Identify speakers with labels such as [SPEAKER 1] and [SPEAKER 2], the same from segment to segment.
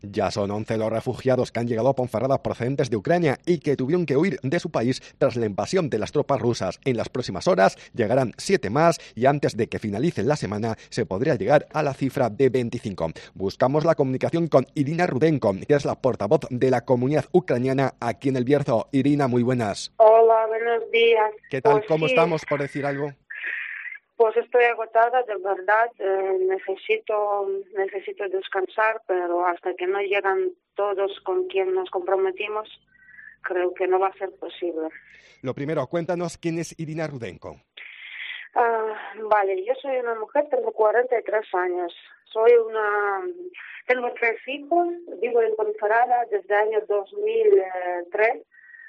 [SPEAKER 1] Ya son 11 los refugiados que han llegado a Ponferrada procedentes de Ucrania y que tuvieron que huir de su país tras la invasión de las tropas rusas. En las próximas horas llegarán 7 más y antes de que finalice la semana se podría llegar a la cifra de 25. Buscamos la comunicación con Irina Rudenko, que es la portavoz de la comunidad ucraniana aquí en El Bierzo. Irina, muy buenas.
[SPEAKER 2] Hola, buenos días.
[SPEAKER 1] ¿Qué tal?
[SPEAKER 2] Pues
[SPEAKER 1] ¿Cómo
[SPEAKER 2] sí,
[SPEAKER 1] estamos, por decir algo?
[SPEAKER 2] pues estoy agotada, de verdad. Necesito descansar, pero hasta que no llegan todos con quien nos comprometimos, creo que no va a ser posible.
[SPEAKER 1] Lo primero, cuéntanos quién es Irina Rudenko.
[SPEAKER 2] Vale, yo soy una mujer, tengo 43 años. Tengo 3 hijos, vivo en Ponferrada desde el año 2003.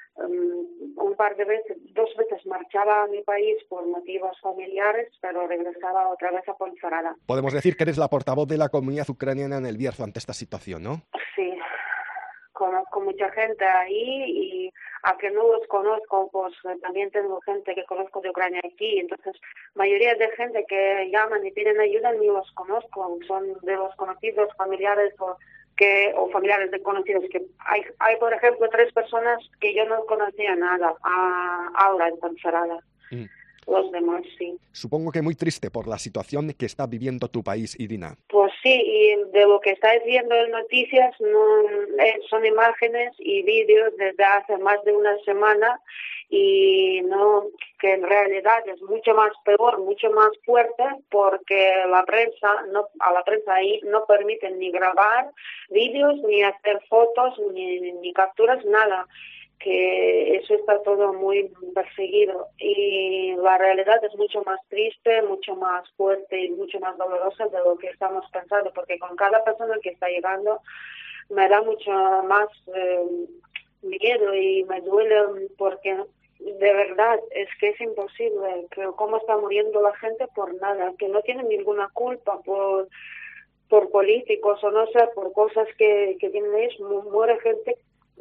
[SPEAKER 2] Dos veces marchaba a mi país por motivos familiares, pero regresaba otra vez a Ponferrada.
[SPEAKER 1] Podemos decir que eres la portavoz de la comunidad ucraniana en El Bierzo ante esta situación, ¿no?
[SPEAKER 2] Sí, conozco mucha gente ahí y a que no los conozco, pues también tengo gente que conozco de Ucrania aquí. Entonces, mayoría de gente que llaman y piden ayuda ni los conozco, son de los conocidos, familiares o familiares de conocidos. Que hay por ejemplo 3 personas que yo no conocía nada ahora en Ponferrada. Los demás sí.
[SPEAKER 1] Supongo que muy triste por la situación que está viviendo tu país, Irina.
[SPEAKER 2] Pues sí, y de lo que estáis viendo en noticias son imágenes y vídeos desde hace más de una semana y no, que en realidad es mucho más peor, mucho más fuerte, porque a la prensa ahí no permiten ni grabar vídeos, ni hacer fotos, ni capturas, nada, que eso está todo muy perseguido y la realidad es mucho más triste, mucho más fuerte y mucho más dolorosa de lo que estamos pensando, porque con cada persona que está llegando me da mucho más miedo y me duele, porque de verdad es que es imposible, que cómo está muriendo la gente por nada, que no tiene ninguna culpa por políticos o no sé, por cosas que tienen ellos. Muere gente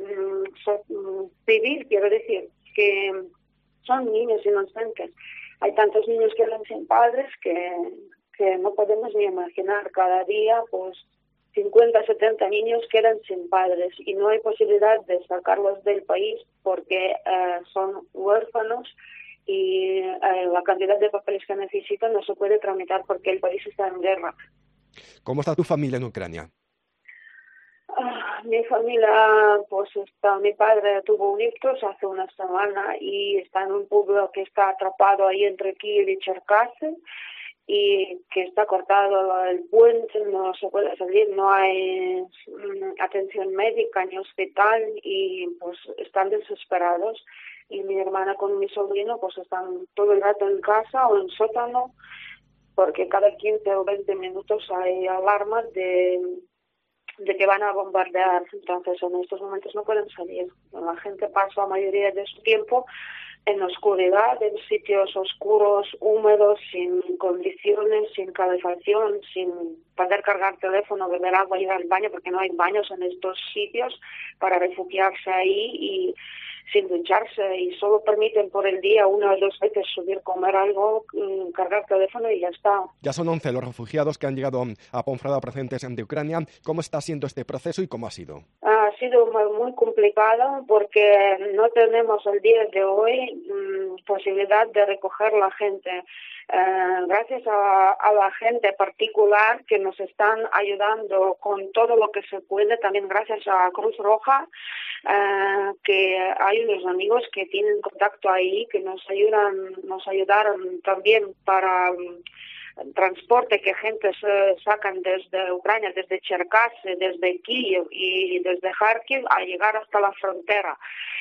[SPEAKER 2] civil, quiero decir, que son niños inocentes. Hay tantos niños que quedan sin padres que no podemos ni imaginar. Cada día, pues, 50, 70 niños quedan sin padres y no hay posibilidad de sacarlos del país porque son huérfanos y la cantidad de papeles que necesitan no se puede tramitar porque el país está en guerra.
[SPEAKER 1] ¿Cómo está tu familia en Ucrania?
[SPEAKER 2] Mi familia, pues mi padre tuvo un ictus hace una semana y está en un pueblo que está atrapado ahí entre Kiev y Cherkasy y que está cortado el puente, no se puede salir, no hay atención médica ni hospital y pues están desesperados. Y mi hermana con mi sobrino pues están todo el rato en casa o en sótano porque cada 15 o 20 minutos hay alarmas de que van a bombardear. Entonces en estos momentos no pueden salir. La gente pasa la mayoría de su tiempo en la oscuridad, en sitios oscuros, húmedos, sin condiciones, sin calefacción, sin poder cargar teléfono, beber agua, ir al baño, porque no hay baños en estos sitios para refugiarse ahí y sin ducharse, y solo permiten por el día 1 o 2 veces subir, comer algo, cargar teléfono y ya está.
[SPEAKER 1] Ya son 11 los refugiados que han llegado a Ponferrada procedentes de Ucrania. ¿Cómo está siendo este proceso y cómo ha sido?
[SPEAKER 2] Ha sido muy complicado porque no tenemos al día de hoy posibilidad de recoger la gente. Gracias a la gente particular que nos están ayudando con todo lo que se puede, también gracias a Cruz Roja, que hay unos amigos que tienen contacto ahí, que nos ayudaron también para transporte que gente se sacan desde Ucrania, desde Cherkasy, desde Kiev y desde Kharkiv a llegar hasta la frontera.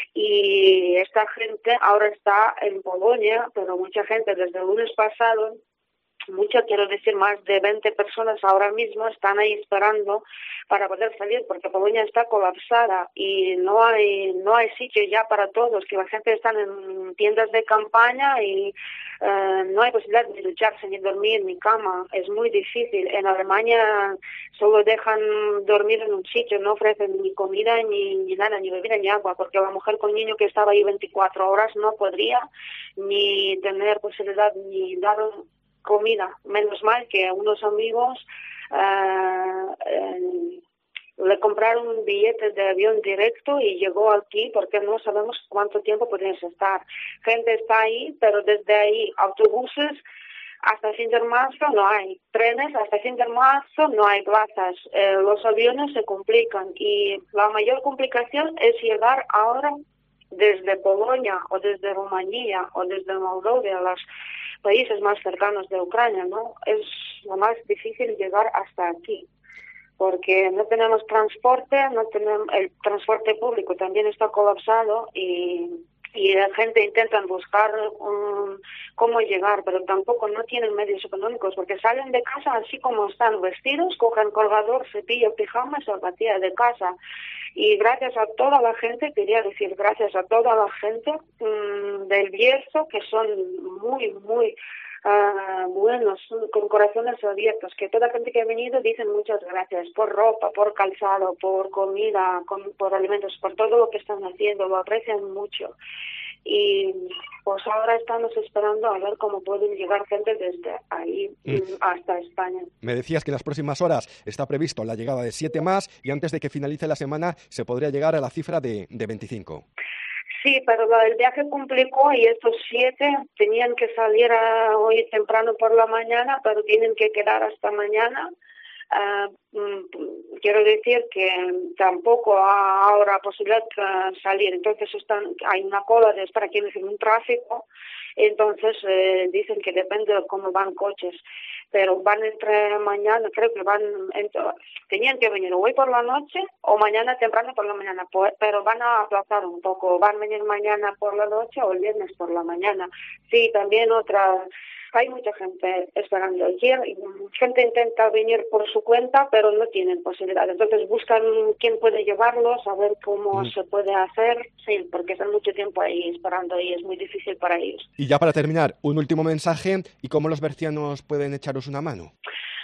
[SPEAKER 2] Y esta gente ahora está en Polonia, pero mucha gente desde el lunes pasado, quiero decir más de 20 personas ahora mismo están ahí esperando para poder salir porque Polonia está colapsada y no hay sitio ya para todos, que la gente está en tiendas de campaña y no hay posibilidad de ducharse, ni dormir, ni cama, es muy difícil. En Alemania solo dejan dormir en un sitio, no ofrecen ni comida, ni nada, ni bebida, ni agua, porque la mujer con niño que estaba ahí 24 horas no podría ni tener posibilidad ni dar comida. Menos mal que unos amigos le compraron un billete de avión directo y llegó aquí porque no sabemos cuánto tiempo podemos estar. Gente está ahí, pero desde ahí autobuses hasta fin de marzo no hay, trenes hasta fin de marzo no hay plazas, los aviones se complican y la mayor complicación es llegar ahora desde Polonia o desde Rumanía o desde Moldavia, los países más cercanos de Ucrania, ¿no? Es lo más difícil llegar hasta aquí, porque no tenemos transporte, no tenemos el transporte público también está colapsado y la gente intenta buscar cómo llegar, pero tampoco no tienen medios económicos, porque salen de casa así como están vestidos, cogen colgador, cepillo, pijama, zapatilla de casa. Y gracias a toda la gente, quería decir gracias a toda la gente del Bierzo, que son muy, muy buenos, con corazones abiertos, que toda la gente que ha venido dicen muchas gracias por ropa, por calzado, por comida, por alimentos, por todo lo que están haciendo, lo aprecian mucho. Y pues ahora estamos esperando a ver cómo pueden llegar gente desde ahí hasta España.
[SPEAKER 1] Me decías que en las próximas horas está previsto la llegada de 7 más y antes de que finalice la semana se podría llegar a la cifra de 25.
[SPEAKER 2] Sí, pero el viaje complicó y estos 7 tenían que salir hoy temprano por la mañana, pero tienen que quedar hasta mañana. Quiero decir que tampoco ahora posibilidad de salir, entonces hay una cola de estar aquí en un tráfico, entonces dicen que depende de cómo van coches, pero van entre mañana, creo que tenían que venir hoy por la noche o mañana temprano por la mañana, pero van a aplazar un poco, van a venir mañana por la noche o el viernes por la mañana. Sí, también hay mucha gente esperando aquí, gente intenta venir por su cuenta, pero no tienen posibilidad. Entonces buscan quién puede llevarlos, a ver cómo se puede hacer, sí, porque están mucho tiempo ahí esperando y es muy difícil para ellos.
[SPEAKER 1] Y ya para terminar, un último mensaje, ¿y cómo los bercianos pueden echaros una mano?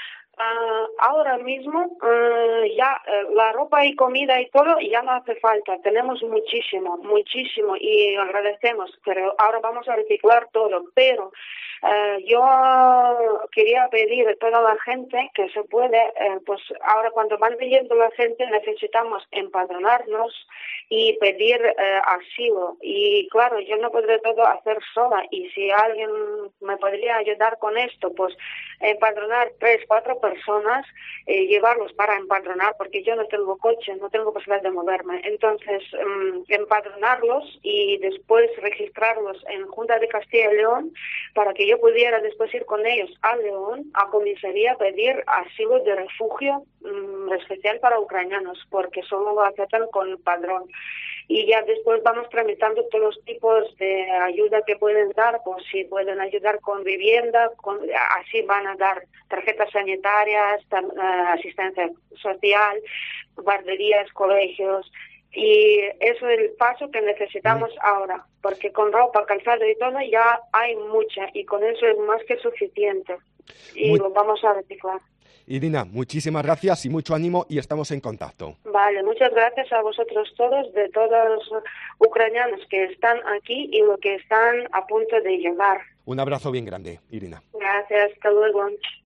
[SPEAKER 2] Ahora mismo ya la ropa y comida y todo ya no hace falta, tenemos muchísimo y agradecemos, pero ahora vamos a reciclar todo, pero yo quería pedir a toda la gente que se puede, pues ahora cuando van viniendo la gente necesitamos empadronarnos y pedir asilo y claro, yo no podré todo hacer sola y si alguien me podría ayudar con esto, pues empadronar 3-4 personas, llevarlos para empadronar, porque yo no tengo coche, no tengo posibilidad de moverme. Entonces, empadronarlos y después registrarlos en Junta de Castilla y León para que yo pudiera después ir con ellos a León, a comisaría, pedir asilo de refugio especial para ucranianos, porque solo lo aceptan con el padrón. Y ya después vamos tramitando todos los tipos de ayuda que pueden dar, pues si pueden ayudar con vivienda, así van a dar tarjetas sanitarias, asistencia social, guarderías, colegios, y eso es el paso que necesitamos ahora, porque con ropa, calzado y todo ya hay mucha, y con eso es más que suficiente, y lo vamos a reciclar.
[SPEAKER 1] Irina, muchísimas gracias y mucho ánimo y estamos en contacto.
[SPEAKER 2] Vale, muchas gracias a vosotros todos, de todos los ucranianos que están aquí y los que están a punto de llegar.
[SPEAKER 1] Un abrazo bien grande, Irina.
[SPEAKER 2] Gracias, hasta luego.